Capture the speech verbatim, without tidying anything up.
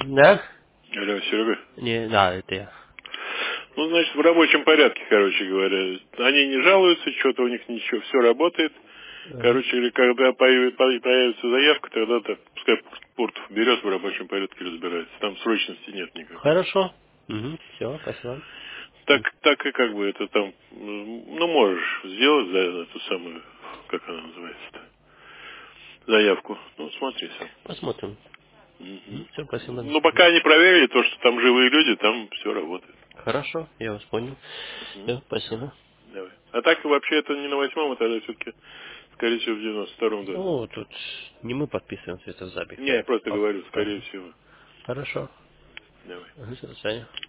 Да? Алло, Серега. Не, да, это я. Ну, значит, в рабочем порядке, короче говоря. Они не жалуются, что-то у них ничего, все работает. Ага. Короче, или когда появи- по- появится заявка, тогда-то пускай Пуртов берет в рабочем порядке разбирается. Там срочности нет никакой. Хорошо. Угу. Все, спасибо. Так, так и как бы это там, ну, можешь сделать за эту самую, как она называется-то, заявку. Ну, смотри сам. Посмотрим. Мгм. Все, спасибо. Ну, пока не проверили то, что там живые люди, там все работает. Хорошо, я вас понял. Мгм. Все, спасибо. Давай. А так вообще это не на восьмом, это тогда все-таки, скорее всего, в девяносто втором должно Ну, быть. тут не мы подписываем это запись. Не, я просто Ага. говорю, скорее всего. Хорошо. Давай. До свидания.